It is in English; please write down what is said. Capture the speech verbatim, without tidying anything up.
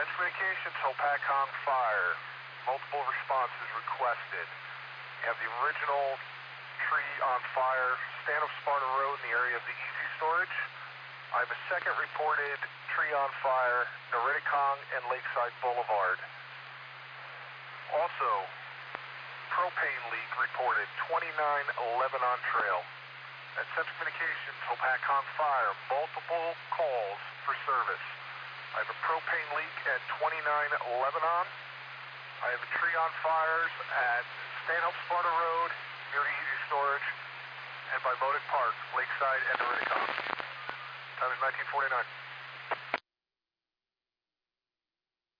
Fence Communications, Hopatcong Fire. Multiple responses requested. You have the original tree on fire, Stanhope Sparta Road in the area of the Easy Storage. I have a second reported tree on fire, Noriticong and Lakeside Boulevard. Also, propane leak reported, twenty-nine Lebanon Trail. At Fence Communications, Hopatcong Fire, multiple calls for service. I have a propane leak at twenty-nine Lebanon. I have a tree on fires at Stanhope Sparta Road, near the Easy Storage, and by Modig Park, Lakeside and Noriticong. Time is nineteen forty-nine.